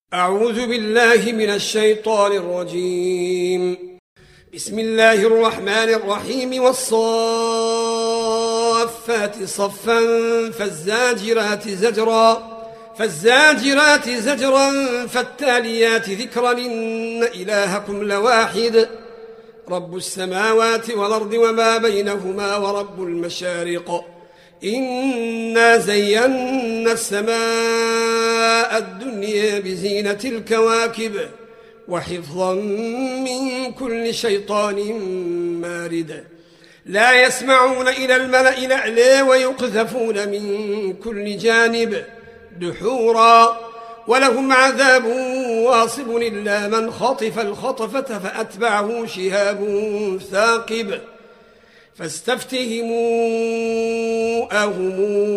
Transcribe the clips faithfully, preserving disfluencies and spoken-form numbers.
أعوذ بالله من الشيطان الرجيم. بسم الله الرحمن الرحيم. والصافات صفا فالزاجرات زجرا فالزاجرات زجرا فالتاليات ذكرا إن إلهكم لواحد رب السماوات والأرض وما بينهما ورب المشارق إنا زينا السماء الدنيا بزينة الكواكب وحفظا من كل شيطان مارد لا يسمعون إلى الملأ الأعلى ويقذفون من كل جانب دحورا ولهم عذاب واصب إلا من خطف الخطفة فأتبعه شهاب ثاقب فاستفتهموا أهم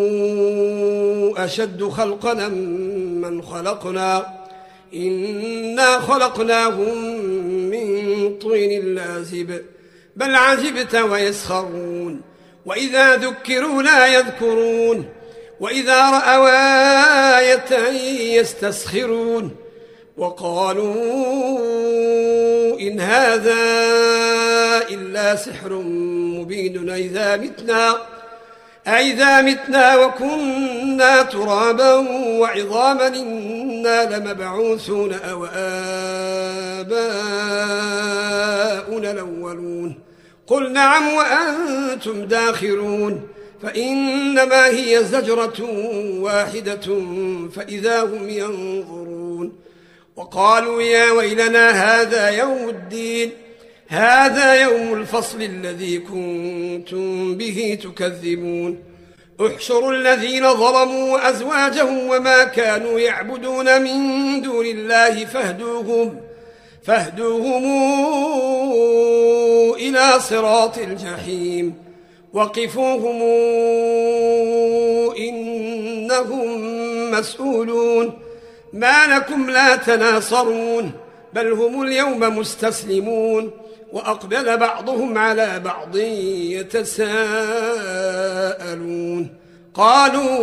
أشد خلقا من خلقنا إنا خلقناهم من طين لازب بل عجبت ويسخرون وإذا ذكروا لا يذكرون وإذا رأوا آية يستسخرون وقالوا إن هذا إلا سحر مبين أئذا متنا أئذا متنا وكنا ترابا وعظاما إنا لمبعوثون أو آباؤنا الأولون قل نعم وأنتم داخرون فإنما هي زجرة واحدة فإذا هم ينظرون وقالوا يا ويلنا هذا يوم الدين هذا يوم الفصل الذي كنتم به تكذبون احشروا الذين ظلموا وأزواجهم وما كانوا يعبدون من دون الله فاهدوهم فاهدوهم إلى صراط الجحيم وقفوهم إنهم مسؤولون ما لكم لا تناصرون بل هم اليوم مستسلمون وأقبل بعضهم على بعض يتساءلون قالوا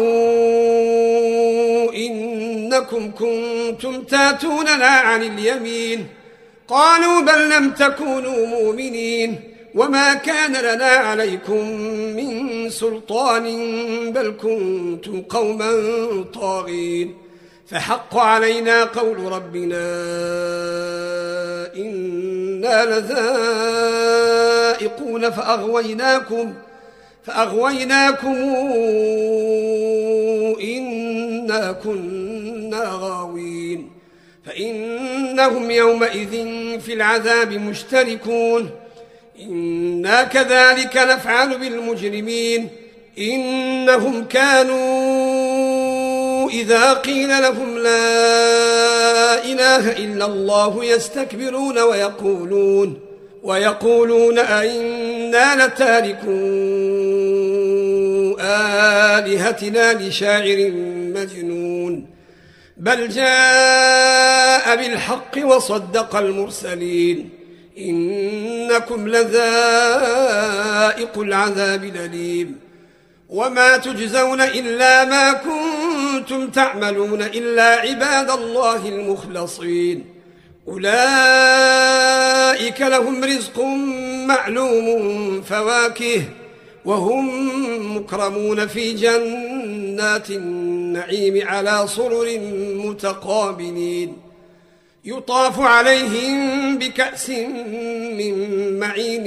إنكم كنتم تاتوننا عن اليمين قالوا بل لم تكونوا مؤمنين وما كان لنا عليكم من سلطان بل كنتم قوما طاغين فحق علينا قول ربنا إنا لذائقون فأغويناكم فأغويناكم إنا كنا غاوين فإنهم يومئذ في العذاب مشتركون إنا كذلك نفعل بالمجرمين إنهم كانوا إذا قيل لهم لا إله إلا الله يستكبرون ويقولون ويقولون أئنا لتاركو آلهتنا لشاعر مجنون بل جاء بالحق وصدق المرسلين إنكم لذائق العذاب الأليم وما تجزون إلا ما كنتم تعملون إلا عباد الله المخلصين أولئك لهم رزق معلوم فواكه وهم مكرمون في جنات النعيم على سرر متقابلين يطاف عليهم بكأس من معين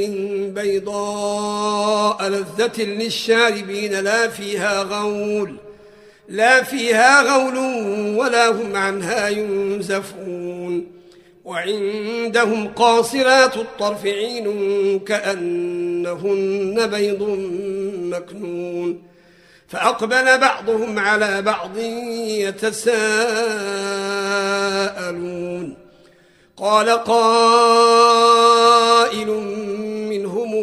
بيضاء لذة للشاربين لا فيها غول لا فيها غول ولا هم عنها ينزفون وعندهم قاصرات الطرف عين كأنهن بيض مكنون فأقبل بعضهم على بعض يتساءلون قال قائل منهم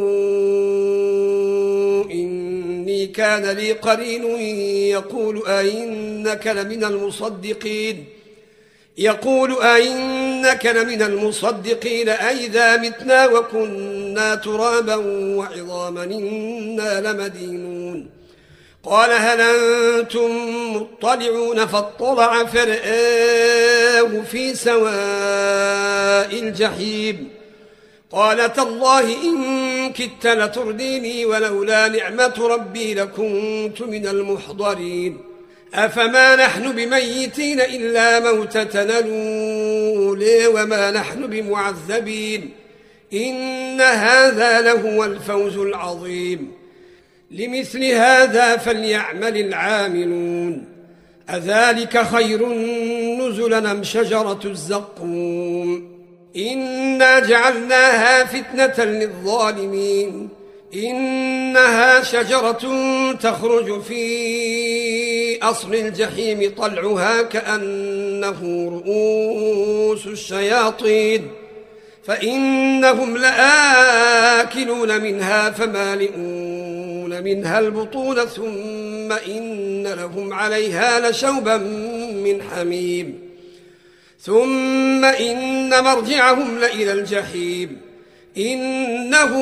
إني كان لي قرين يقول أئنك لمن المصدقين يقول أئنك لمن المصدقين أئذا متنا وكنا ترابا وعظاما إنا لمدينون قال هل أنتم مطلعون فاطلع فرآه في سواء الجحيم قال تالله إن كدت لترديني ولولا نعمة ربي لكنت من المحضرين أفما نحن بميتين إلا موتتنا الأولى وما نحن بمعذبين إن هذا لهو الفوز العظيم لمثل هذا فليعمل العاملون أذلك خير نزلا أم شجرة الزقوم إنا جعلناها فتنة للظالمين إنها شجرة تخرج في أصل الجحيم طلعها كأنه رؤوس الشياطين فإنهم لآكلون منها فمالئون منها البطون ثم إن لهم عليها لشوبا من حميم ثم إن مرجعهم لإلى الجحيم إنهم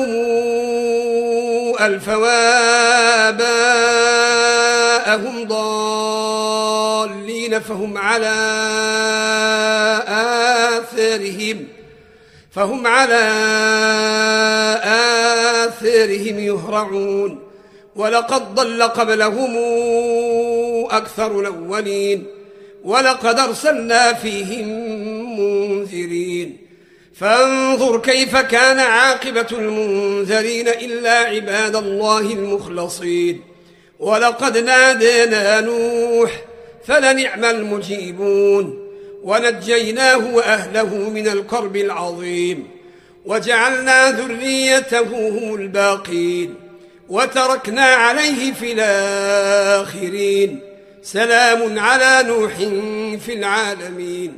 ألفوا آباءهم ضالين فهم على آثارهم فهم على آثارهم يهرعون ولقد ضل قبلهم أكثر الأولين ولقد أرسلنا فيهم منذرين فانظر كيف كان عاقبة المنذرين إلا عباد الله المخلصين ولقد نادينا نوح فلنعم المجيبون ونجيناه وأهله من الكرب العظيم وجعلنا ذريته هم الباقين وتركنا عليه في الآخرين سلام على نوح في العالمين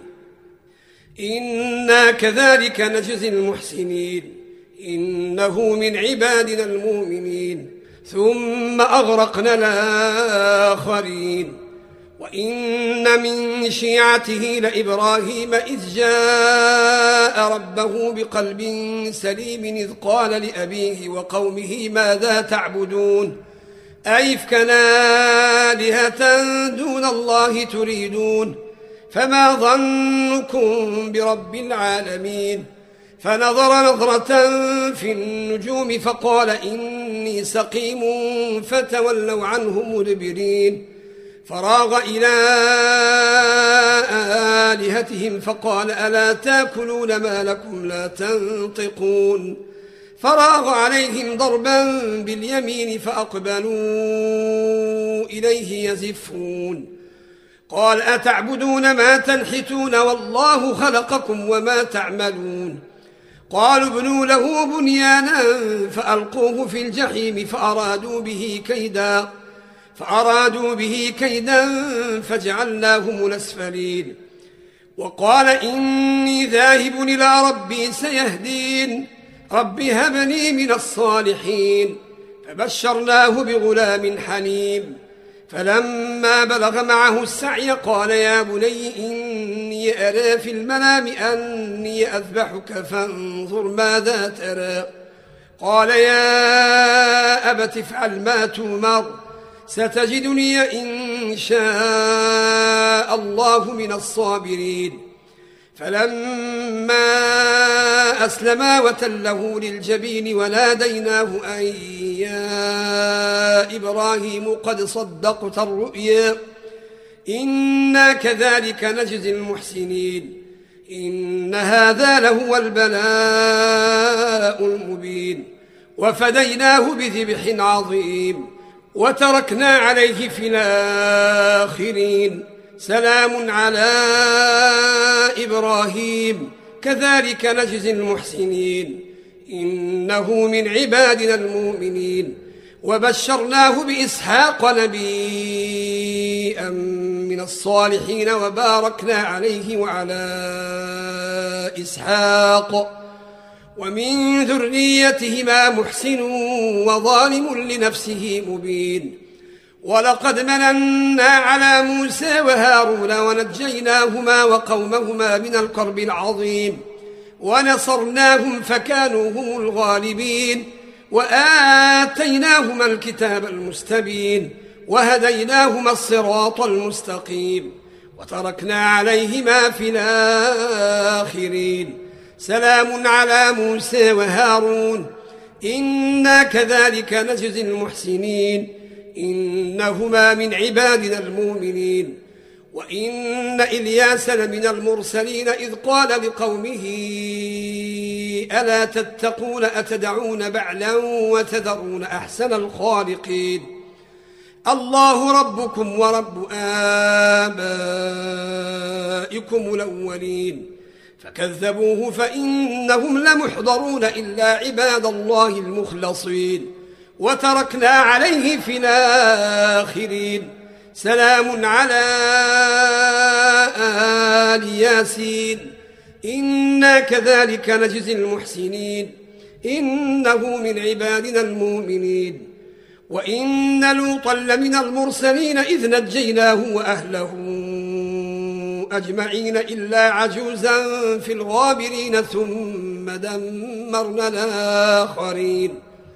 إنا كذلك نجزي المحسنين إنه من عبادنا المؤمنين ثم أغرقنا الآخرين وإن من شيعته لإبراهيم إذ جاء ربه بقلب سليم إذ قال لأبيه وقومه ماذا تعبدون أئفكا آلهة دون الله تريدون فما ظنكم برب العالمين فنظر نظرة في النجوم فقال إني سقيم فتولوا عنه مدبرين فراغ إلى آلهتهم فقال ألا تاكلون ما لكم لا تنطقون فراغ عليهم ضربا باليمين فأقبلوا إليه يزفون قال أتعبدون ما تنحتون والله خلقكم وما تعملون قالوا ابنوا له بنيانا فألقوه في الجحيم فأرادوا به كيدا فأرادوا به كيدا فجعلناهم الأسفلين وقال إني ذاهب إلى ربي سيهدين رب هب لي من الصالحين فبشرناه بغلام حليم فلما بلغ معه السعي قال يا بني إني أرى في المنام أني أذبحك فانظر ماذا ترى قال يا أبت افعل ما تؤمر ستجدني إن شاء الله من الصابرين فلما أسلما وتله للجبين وناديناه أن يا إبراهيم قد صدقت الرؤيا إنا كذلك نجزي المحسنين إن هذا لهو البلاء المبين وفديناه بذبح عظيم وتركنا عليه في الآخرين سلام على إبراهيم كذلك نجزي المحسنين إنه من عبادنا المؤمنين وبشرناه بإسحاق نبيا من الصالحين وباركنا عليه وعلى إسحاق ومن ذريتهما محسن وظالم لنفسه مبين ولقد مننا على موسى وهارون ونجيناهما وقومهما من الكرب العظيم ونصرناهم فكانوا هم الغالبين وآتيناهما الكتاب المستبين وهديناهما الصراط المستقيم وتركنا عليهما في الآخرين سلام على موسى وهارون إنا كذلك نجزي المحسنين إنهما من عبادنا المؤمنين وإن إلياس لمن المرسلين إذ قال لقومه ألا تتقون أتدعون بعلا وتذرون أحسن الخالقين الله ربكم ورب آبائكم الأولين فكذبوه فإنهم لمحضرون إلا عباد الله المخلصين وتركنا عليه في الآخرين سلام على آل ياسين إنا كذلك نجزي المحسنين إنه من عبادنا المؤمنين وإن لوطا لمن المرسلين إذ نجيناه وأهله أجمعين إلا عجوزا في الغابرين ثم دمرنا الآخرين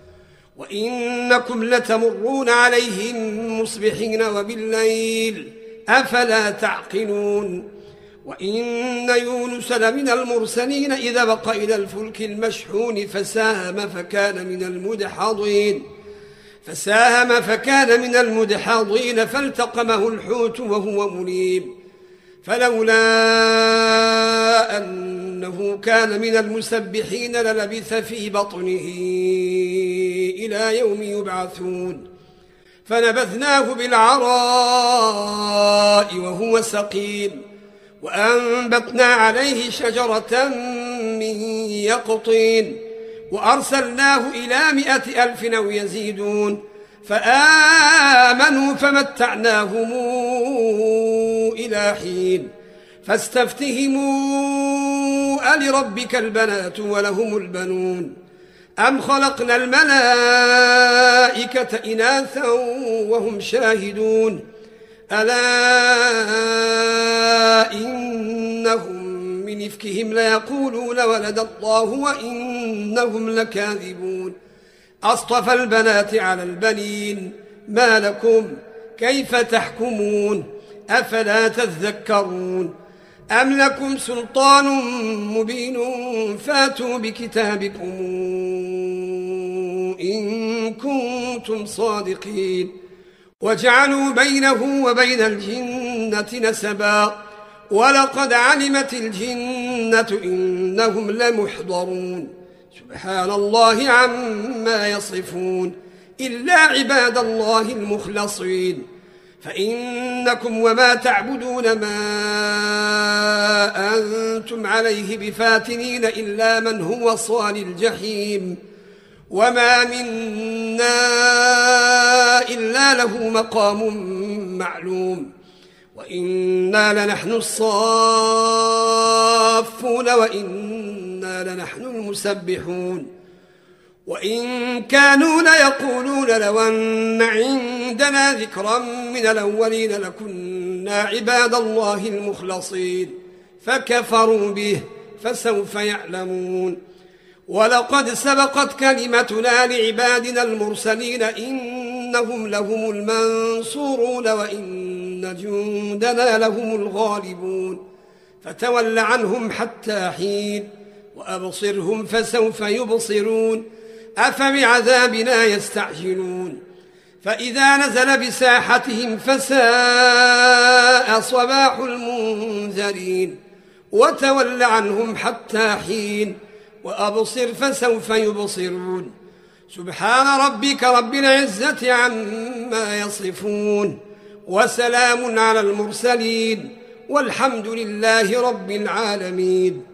وإنكم لتمرون عليهم مصبحين وبالليل أفلا تعقلون وإن يونس لمن المرسلين إذا بق إلى الفلك المشحون فساهم فكان من المدحضين فساهم فكان من المدحضين فالتقمه الحوت وهو مليم فلولا أنه كان من المسبحين للبث في بطنه إلى يوم يبعثون فنبذناه بالعراء وهو سقيم وأنبتنا عليه شجرة من يقطين وأرسلناه إلى مائة ألف أو يزيدون فآمنوا فمتعناهم إلى حين فاستفتهموا ألربك البنات ولهم البنون أم خلقنا الملائكة إناثا وهم شاهدون ألا إنهم من إفكهم ليقولون ولد الله وإنهم لكاذبون أصطفى البنات على البنين ما لكم كيف تحكمون أفلا تذكرون أم لكم سلطان مبين فاتوا بكتابكم إن كنتم صادقين وجعلوا بينه وبين الجنة نسبا ولقد علمت الجنة إنهم لمحضرون سبحان الله عما يصفون إلا عباد الله المخلصين فإنكم وما تعبدون ما أنتم عليه بفاتنين إلا من هو صال الجحيم وما منا إلا له مقام معلوم وإنا لنحن الصافون وإنا لنحن المسبحون وإن كانوا ليقولون لو أن عندنا ذكرا من الأولين لكنا عباد الله المخلصين فكفروا به فسوف يعلمون ولقد سبقت كلمتنا لعبادنا المرسلين إنهم لهم المنصورون وإن جندنا لهم الغالبون فتول عنهم حتى حين وأبصرهم فسوف يبصرون أفبعذابنا يستعجلون فإذا نزل بساحتهم فساء صباح المنذرين وتول عنهم حتى حين وأبصر فسوف يبصرون سبحان ربك رب العزة عما يصفون وسلام على المرسلين والحمد لله رب العالمين.